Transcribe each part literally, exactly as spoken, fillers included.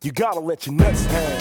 You gotta let your nuts hang.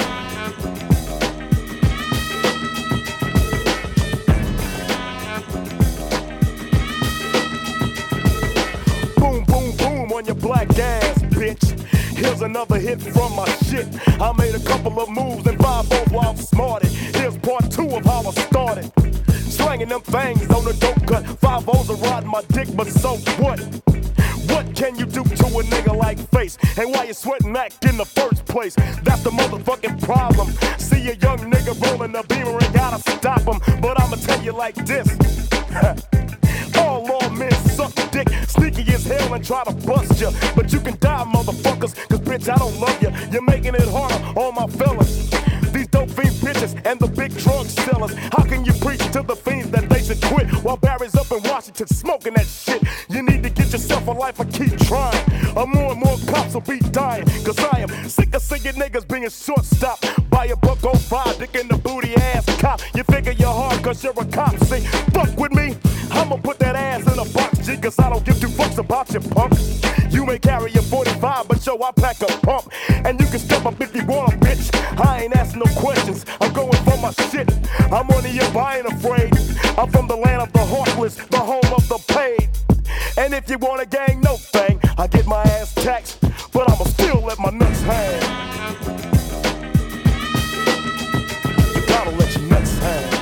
Boom, boom, boom on your black ass, bitch. Here's another hit from my shit. I made a couple of moves and five oh while I'm smarted. Here's part two of how I started. Slanging them things on the dope cut. Five O's are riding my dick, but so what? What can you do to a nigga like Face? And why you sweating that in the first place? That's the motherfucking problem. See a young nigga rolling a beamer and gotta stop him. But I'ma tell you like this. All lawmen suck dick, sneaky as hell and try to bust ya. But you can die, motherfuckers, cause bitch, I don't love ya. You're making it harder on my fellas. These dope fiend bitches and the big drug sellers. How can you preach to the fiends that they should quit while Barry's up in Washington smoking that shit? You need to get yourself a life or keep trying, or more and more cops will be dying. Cause I am sick of seeing niggas being shortstopped by a buck oh five, dick in the booty ass cop. You figure you're hard cause you're a cop, see? Fuck with me, I'ma put that ass in a box, G, cause I don't give two fucks about your punk. You may carry a forty-five, but yo, I pack a pump. And you can step up if you want, bitch. I ain't asking no questions, I'm going for my shit. I'm on the up, I ain't afraid. I'm from the land of the heartless, the home of the paid. And if you want a gang, no thing, I get my ass taxed, but I'ma still let my nuts hang. You gotta let your nuts hang.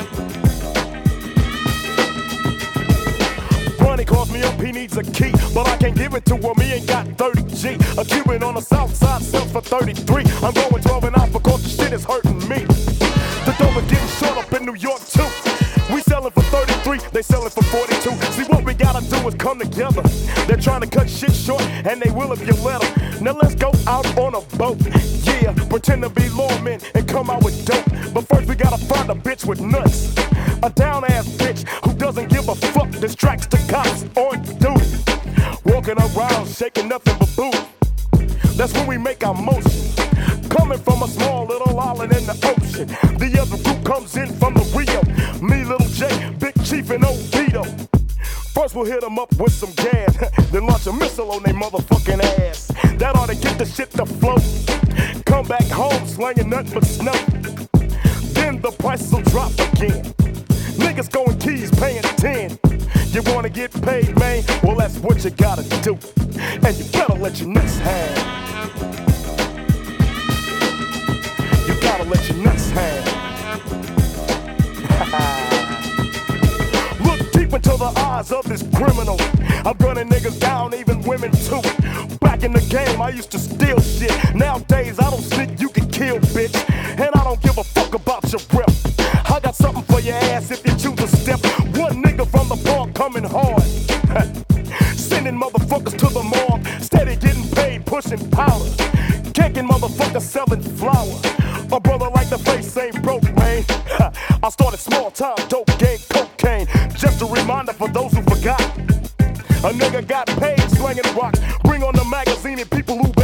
Money calls me up, he needs a key, but I can't give it to him, he ain't got thirty G. A Cuban on the south side sells for thirty-three. I'm going twelve and out because the shit is hurting me. The dope is getting short up in New York too. We sellin' for thirty-three, they sellin' for forty-two. See, what we gotta do is come together. They're trying to cut shit short, and they will if you let them. Now let's go out on a boat. Yeah, pretend to be lawmen and come out with dope. But first we gotta find a bitch with nuts. A down-ass bitch who doesn't give a fuck, distracts the cops on duty. Walking around shaking nothing but booty. That's when we make our motion. Coming from a small little island in the ocean. The other group comes in from the Rio. Me, Little J, Big Chief, and Oviedo. First we'll hit them up with some gas, then launch a missile on their motherfucking ass. That ought to get the shit to float. Come back home slanging nothing but snow. Then the prices will drop again. Niggas going keys paying ten. You wanna get paid, man? Well, that's what you gotta do. And you better let your nuts hang. You gotta let your nuts hang. Look deep into the eyes of this criminal. I'm gunning niggas down, even women too. Back in the game, I used to steal shit. Nowadays, I don't sneak, you can kill, bitch. And I don't give a fuck about your rep. I got something for your ass if you choose to step. One nigga from the park coming hard. Sending motherfuckers to the morgue. Steady getting paid, pushing powder. Kicking motherfuckers selling flour. A brother like the Face ain't broke, man. I started small time, dope game, cocaine. Just a reminder for those who forgot. A nigga got paid slanging rocks. Bring on the magazine and people who